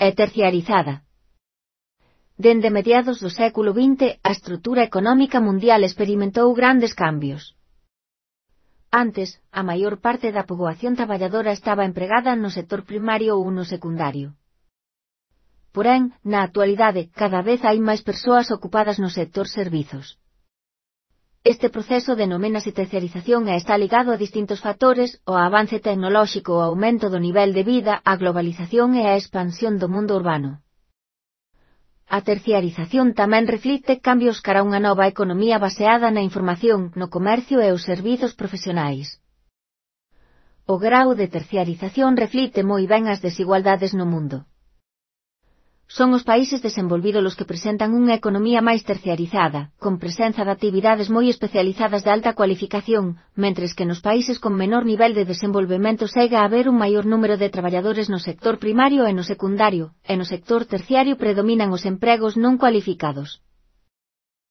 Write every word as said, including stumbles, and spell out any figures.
e terciarizada. Dende mediados do século vinte, a estrutura económica mundial experimentou grandes cambios. Antes, a maior parte da poboación traballadora estaba empregada no sector primario ou no secundario. Porén, na actualidade, cada vez hai máis persoas ocupadas no sector servizos. Este proceso denoménase terciarización e está ligado a distintos factores: o avance tecnolóxico, o aumento do nivel de vida, a globalización e a expansión do mundo urbano. A terciarización tamén reflicte cambios cara a unha nova economía baseada na información, no comercio e os servizos profesionais. O grau de terciarización reflicte moi ben as desigualdades no mundo. Son os países desenvolvidos os que presentan unha economía máis terciarizada, con presenza de actividades moi especializadas de alta cualificación, mentres que nos países con menor nivel de desenvolvemento segue a haber un maior número de traballadores no sector primario e no secundario, e no sector terciario predominan os empregos non cualificados.